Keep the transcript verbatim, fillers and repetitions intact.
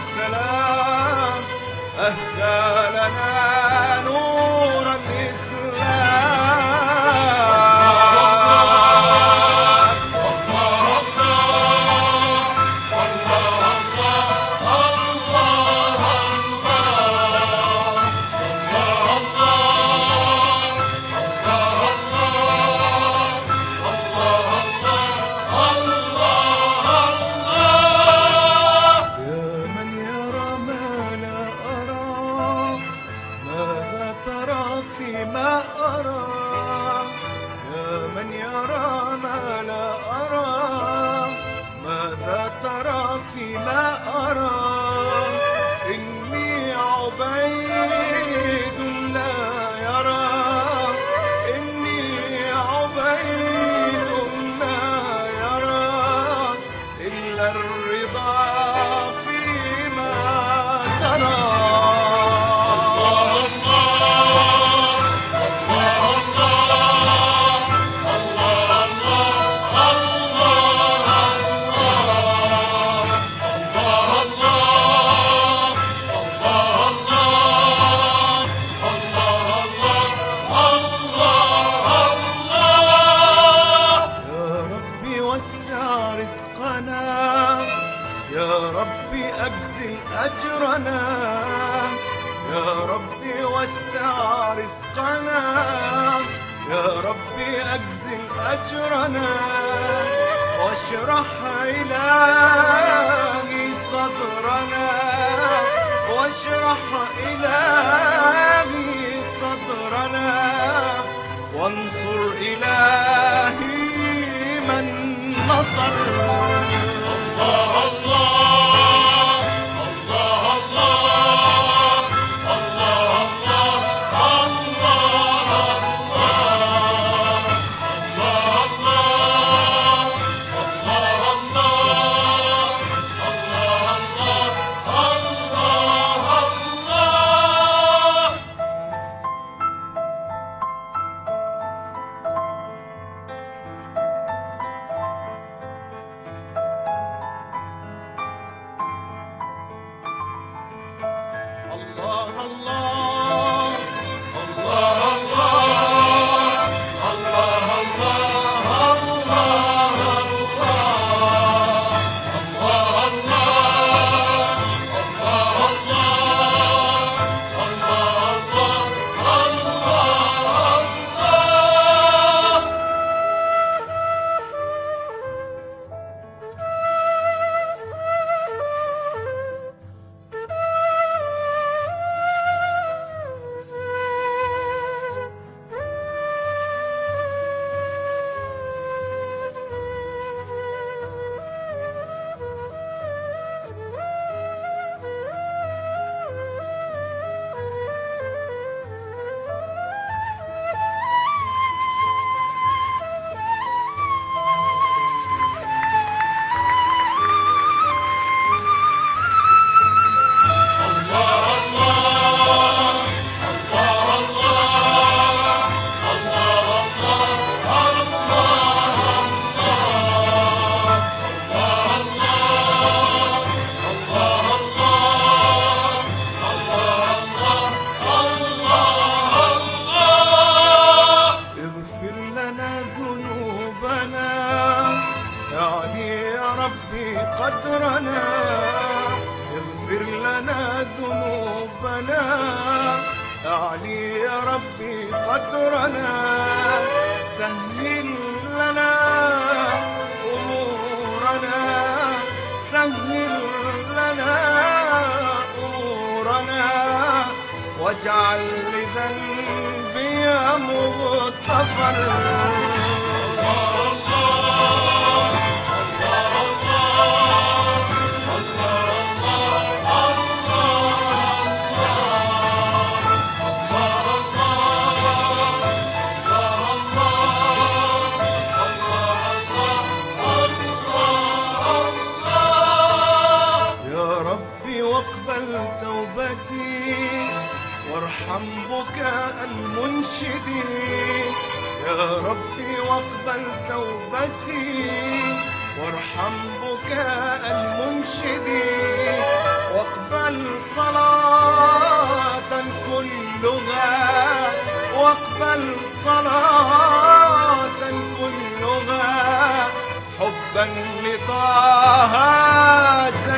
السلام أهدى لنا نور الإسلام. فيما أرى يا من يرى ما لا أرى، ماذا ترى فيما أرى؟ إني عبيد لا يرى، إني عبيد لا يرى إلا الرضا فيما ترى. يا ربي أجزل أجرنا، يا ربي وسع رزقنا، يا ربي أجزل أجرنا، واشرح إلهي صدرنا، واشرح إلهي صدرنا، وانصر إلهي من نصر. الله الله الله الله الله قدرنا، اغفر لنا ذنوبنا، أعلي يا ربي قدرنا، سهل لنا أمورنا، سهل لنا أمورنا، واجعل لذنبي مغتفر. واقبل توبتي وارحم بكاء المنشدين، يا ربي واقبل توبتي وارحم بكاء المنشدين، واقبل صلاة كلها حبا لطه